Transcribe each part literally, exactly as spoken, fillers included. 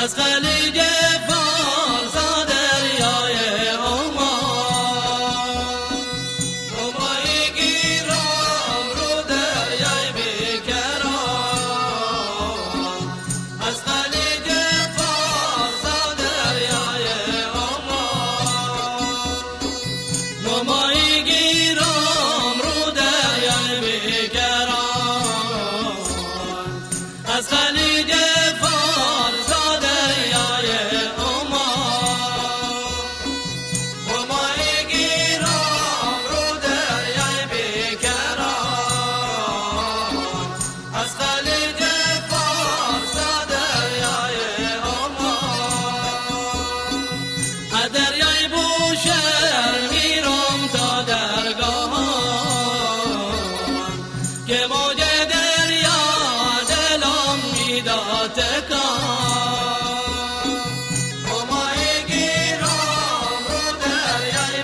از خلیج فارس تا دریای عمان، همایی گیرم رو دریای بیکران، از خلیج فارس تا دریای عمان، همایی گیرم رو دریای بیکران، از خلیج فارس تا دریای عمان، همایی گیرم رو دریای بیکران، از خلیج فارس تا دریای عمان، از دریای بوشهر میرم تا درگاهان، که موج دریا دلم میداد تکان، همایی گیرم رو دریای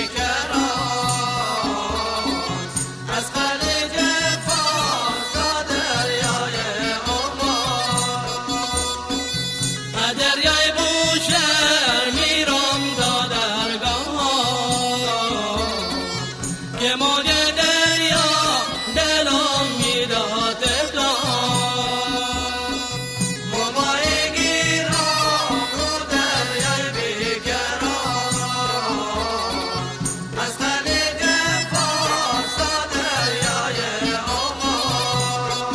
بیکران، از خلیج فارس تا دریای عمان، از دریای بوشهر میرم تا درگاهان، که موج دریا دلم میداد تکان، همایی گیرم رو دریای بیکران، از خلیج فارس تا دریای عمان.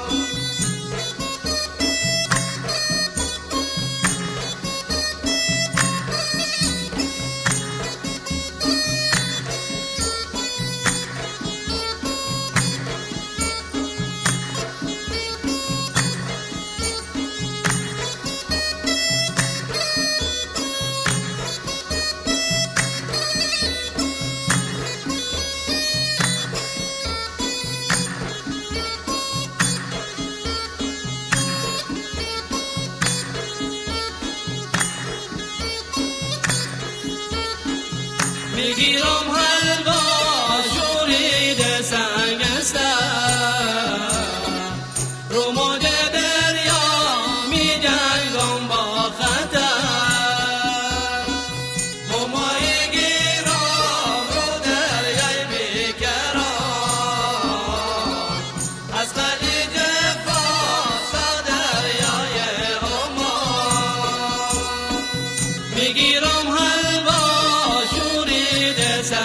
میگیرم حلوا شورید سنگستر، رو موج دریا میجنگم با خطر، همایی گیرم رو دریای بیکران، از خلیج فارس تا دریای عمان، میگیرم حلوا شورید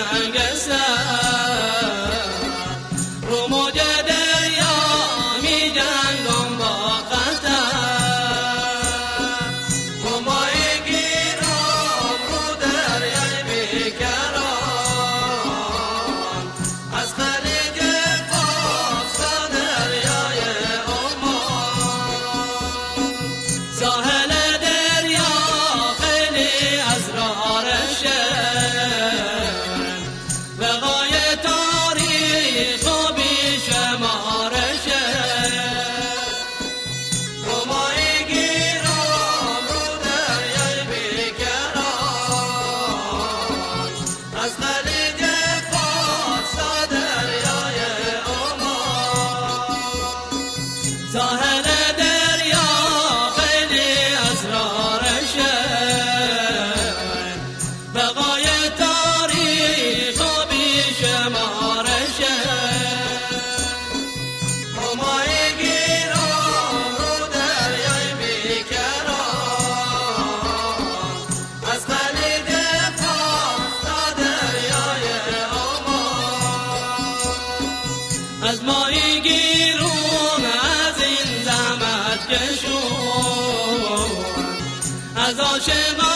سنگستر، رو موج دریا میجنگم با خطر، همایی گیرم رو دریای بیکران، از خلیج فارس تا دریای عمان، ساحل دریا خیلی اسرارشه، وقای تاریخ و بیشمارشه، همایی گیرم رو دریای بیکران، از خلیج فارس تا دریای عمان، ساحل دریا خیلی اسرارشه، بقای تاریخ و بیشمارشه، همایی گیرم رو دریای بیکران، از خلیج فارس تا دریای عمان، از مایی گیرون از این زحمت کشون، از عاشقان